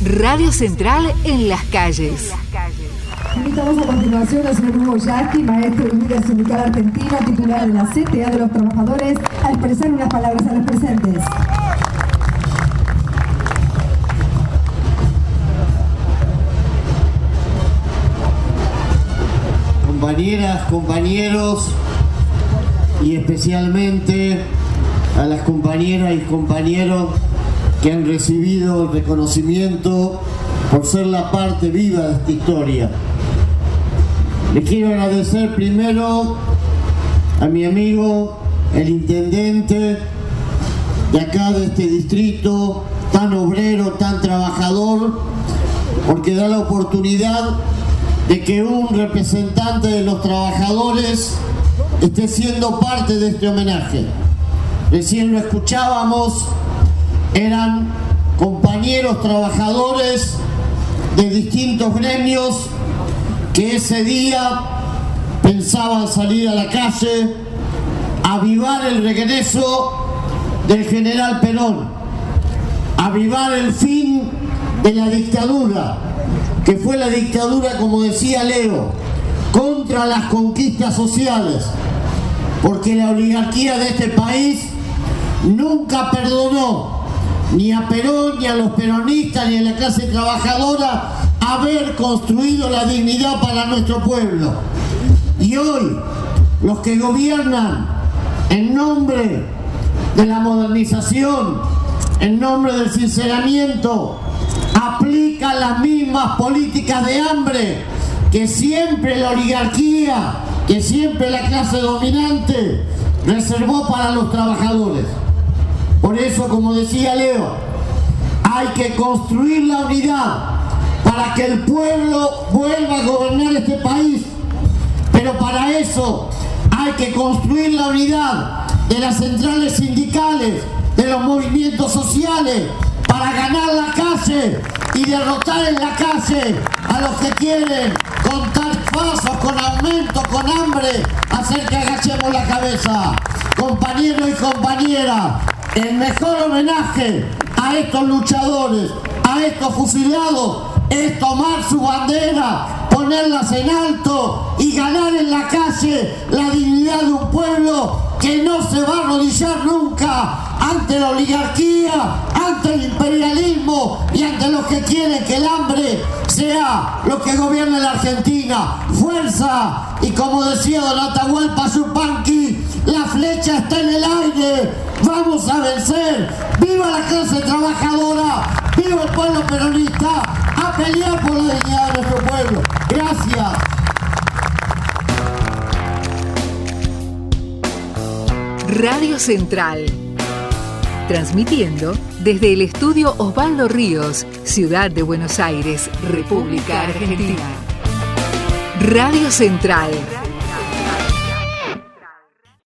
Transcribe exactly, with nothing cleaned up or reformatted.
Radio Central en las calles. Invitamos a continuación al señor Hugo Yasky, maestro y líder sindical argentino, titular de la C T A de los Trabajadores, a expresar unas palabras a los presentes. Compañeras, compañeros y especialmente a las compañeras y compañeros que han recibido el reconocimiento por ser la parte viva de esta historia. Les quiero agradecer primero a mi amigo, el intendente de acá, de este distrito, tan obrero, tan trabajador, porque da la oportunidad de que un representante de los trabajadores esté siendo parte de este homenaje. Recién lo escuchábamos, eran compañeros trabajadores de distintos gremios que ese día pensaban salir a la calle a avivar el regreso del general Perón, a avivar el fin de la dictadura, que fue la dictadura, como decía Leo, contra las conquistas sociales, porque la oligarquía de este país nunca perdonó ni a Perón, ni a los peronistas, ni a la clase trabajadora haber construido la dignidad para nuestro pueblo. Y hoy, los que gobiernan en nombre de la modernización, en nombre del sinceramiento, aplican las mismas políticas de hambre que siempre la oligarquía, que siempre la clase dominante reservó para los trabajadores. Por eso, como decía Leo, hay que construir la unidad para que el pueblo vuelva a gobernar este país. Pero para eso hay que construir la unidad de las centrales sindicales, de los movimientos sociales, para ganar la calle y derrotar en la calle a los que quieren con pasos, con aumento, con hambre, hacer que agachemos la cabeza. Compañeros y compañeras, el mejor homenaje a estos luchadores, a estos fusilados, es tomar su bandera, ponerlas en alto y ganar en la calle la dignidad de un pueblo que no se va a arrodillar nunca ante la oligarquía, ante el imperialismo y ante los que quieren que el hambre sea lo que gobierna la Argentina. ¡Fuerza! Y como decía don Atahualpa Yupanqui, la flecha está en el aire. ¡Vamos a vencer! ¡Viva la clase trabajadora! ¡Viva el pueblo peronista! ¡A pelear por la dignidad de nuestro pueblo! ¡Gracias! Radio Central. Transmitiendo desde el estudio Osvaldo Ríos, Ciudad de Buenos Aires, República Argentina. Radio Central.